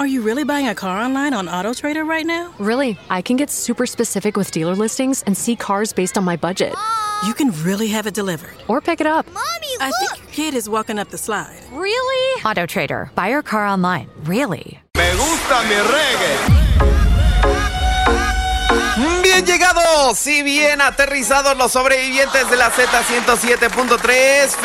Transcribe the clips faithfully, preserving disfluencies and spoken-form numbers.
Are you really buying a car online on AutoTrader right now? Really, I can get super specific with dealer listings and see cars based on my budget. You can really have it delivered. Or pick it up. Mommy, look! I think your kid is walking up the slide. Really? AutoTrader. Buy your car online. Really. Me gusta mi reggae. Bien llegados y bien aterrizados los sobrevivientes de la Z ciento siete punto tres.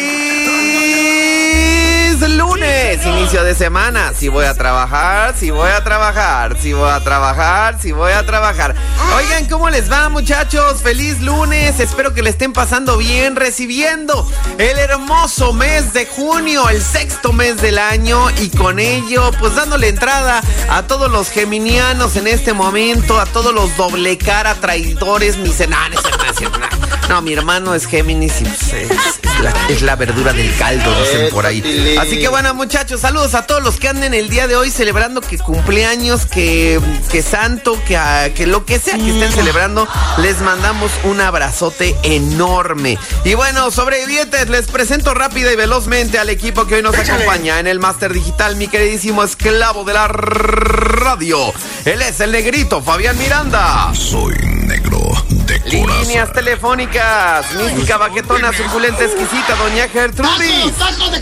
¡Feliz lunes! Inicio de semana. Si voy a trabajar, si voy a trabajar, si voy a trabajar, si voy a trabajar. Oigan, ¿cómo les va, muchachos? ¡Feliz lunes! Espero que le estén pasando bien, recibiendo el hermoso mes de junio, el sexto mes del año, y con ello, pues dándole entrada a todos los geminianos en este momento, a todos los doble cara, traidores, misenanes. No, mi hermano es Géminis y pues, es, es, la, es la verdura del caldo, dicen por ahí. Así que bueno, muchachos, saludos a todos los que anden el día de hoy celebrando que cumpleaños, que, que santo, que, que lo que sea que estén celebrando, les mandamos un abrazote enorme. Y bueno, sobrevivientes, les presento rápida y velozmente al equipo que hoy nos Échale. acompaña en el Máster Digital, mi queridísimo esclavo de la radio. Él es el negrito Fabián Miranda. Soy negro de corazón. Líneas telefónicas, mística, baquetona, suculenta, exquisita, doña Gertrudis.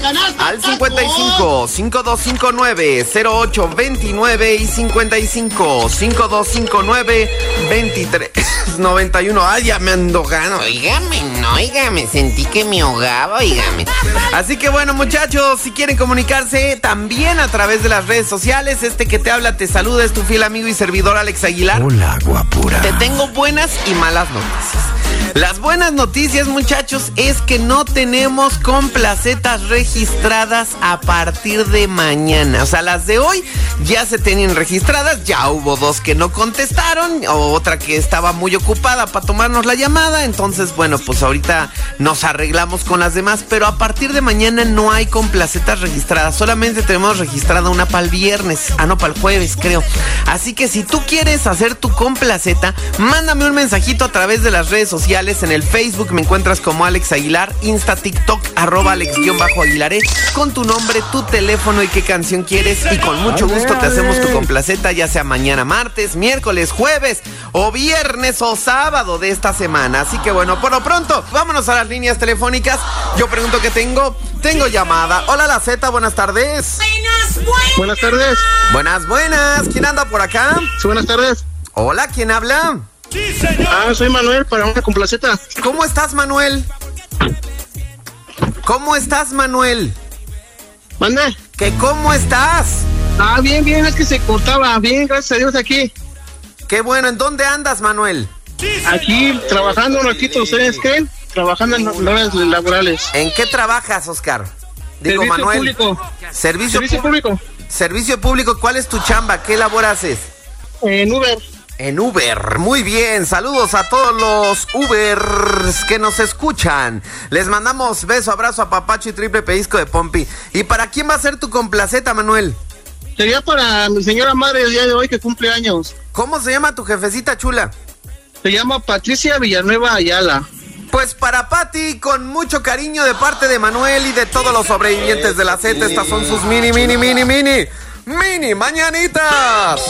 Al cincuenta y cinco, cincuenta y dos cincuenta y nueve, cero ocho veintinueve y cincuenta y cinco, cincuenta y dos cincuenta y nueve, veintitrés noventa y uno. Ay, ya me ando ganando. Óigame, no, óigame, sentí que me ahogaba, óigame. Así que bueno, muchachos, si quieren comunicarse también a través de las redes sociales, este que te habla te saluda, es tu fiel amigo y servidor Alex Aguilar. Hola, guapura. Te tengo buenas y malas noticias. Las buenas noticias, muchachos, es que no tenemos complacetas registradas a partir de mañana. O sea, las de hoy ya se tenían registradas, ya hubo dos que no contestaron, otra que estaba muy ocupada para tomarnos la llamada. Entonces, bueno, pues ahorita nos arreglamos con las demás, pero a partir de mañana no hay complacetas registradas. Solamente tenemos registrada una para el viernes, ah no, para el jueves, creo. Así que si tú quieres hacer tu complaceta, mándame un mensajito a través de las redes sociales. En el Facebook me encuentras como Alex Aguilar, Insta, TikTok, arroba Alex-Aguilaré, con tu nombre, tu teléfono y qué canción quieres, y con mucho gusto te hacemos tu complaceta, ya sea mañana martes, miércoles, jueves o viernes o sábado de esta semana. Así que bueno, por lo pronto, vámonos a las líneas telefónicas. Yo pregunto qué tengo. Tengo llamada. Hola, la Z, buenas tardes. Buenas, buenas. Buenas tardes. Buenas, buenas. ¿Quién anda por acá? Sí, buenas tardes. Hola, ¿quién habla? Sí, señor. Ah, soy Manuel para una complaceta. ¿Cómo estás, Manuel? ¿Cómo estás, Manuel? ¿Mande? ¿Que cómo estás? Ah, bien, bien, es que se cortaba. Bien, gracias a Dios aquí. Qué bueno, ¿en dónde andas, Manuel? Aquí, trabajando un ratito, ¿ustedes qué? Trabajando en horas laborales. ¿En qué trabajas, Oscar? Digo, Servicio Manuel. Público. Servicio, Servicio público. Servicio público, ¿cuál es tu chamba? ¿Qué labor haces? En Uber. En Uber, muy bien, saludos a todos los Ubers que nos escuchan. Les mandamos beso, abrazo, a papacho y triple pellizco de pompi. ¿Y para quién va a ser tu complaceta, Manuel? Sería para mi señora madre el día de hoy que cumple años. ¿Cómo se llama tu jefecita chula? Se llama Patricia Villanueva Ayala. Pues para Pati, con mucho cariño de parte de Manuel y de todos los sobrevivientes de la Z, estas son sus mini, mini, mini, mini, mini mañanitas.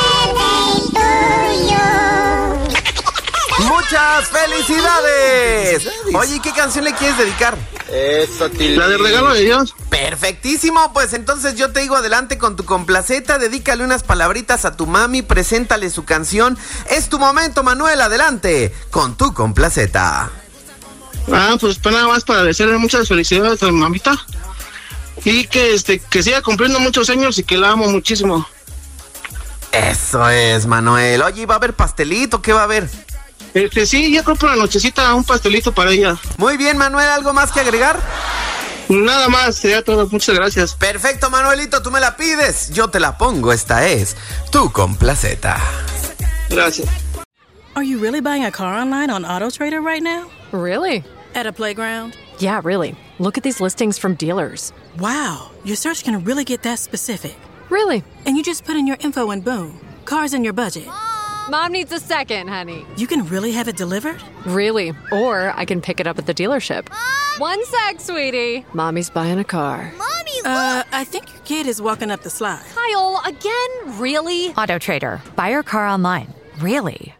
¡Muchas felicidades! Oye, ¿qué canción le quieres dedicar? Eso, la del regalo de Dios. Perfectísimo, pues entonces yo te digo adelante con tu complaceta, dedícale unas palabritas a tu mami, preséntale su canción. Es tu momento, Manuel, adelante con tu complaceta. Ah, pues para nada más para desearle muchas felicidades a mi mamita. Y que este que siga cumpliendo muchos años y que la amo muchísimo. Eso es, Manuel. Oye, ¿va a haber pastelito? ¿Qué va a haber? Este, sí, ya compro la nochecita un pastelito para ella. Muy bien, Manuel, ¿algo más que agregar? Nada más, sería todo, muchas gracias. Perfecto, Manuelito, tú me la pides, yo te la pongo, esta es tu complaceta. Gracias. Are you really buying a car online on AutoTrader right now? Really? At a playground? Yeah, really. Look at these listings from dealers. Wow, your search can really get that specific. Really? And you just put in your info and boom, car's in your budget. Mom needs a second, honey. You can really have it delivered? Really. Or I can pick it up at the dealership. Mom? One sec, sweetie. Mommy's buying a car. Mommy, Uh, I think your kid is walking up the slide. Kyle, again? Really? AutoTrader. Buy your car online. Really?